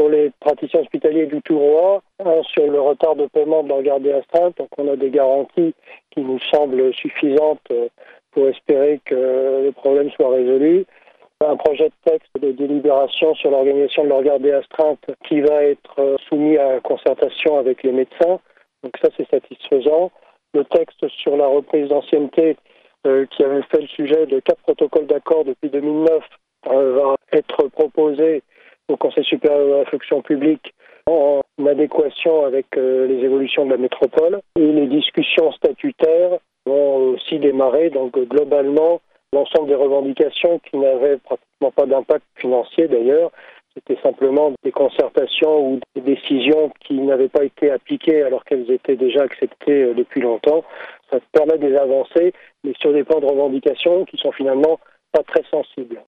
pour les praticiens hospitaliers du Tourois, sur le retard de paiement de leur gardé astreinte. Donc on a des garanties qui nous semblent suffisantes pour espérer que le problème soit résolu. Un projet de texte de délibération sur l'organisation de leur gardé astreinte qui va être soumis à concertation avec les médecins. Donc ça, c'est satisfaisant. Le texte sur la reprise d'ancienneté qui avait fait le sujet de 4 protocoles d'accord depuis 2009 va être proposé au Conseil supérieur de la fonction publique en adéquation avec les évolutions de la métropole. Et les discussions statutaires vont aussi démarrer. Donc globalement, l'ensemble des revendications qui n'avaient pratiquement pas d'impact financier d'ailleurs, c'était simplement des concertations ou des décisions qui n'avaient pas été appliquées alors qu'elles étaient déjà acceptées depuis longtemps. Ça permet des avancées, mais sur des plans de revendications qui sont finalement pas très sensibles.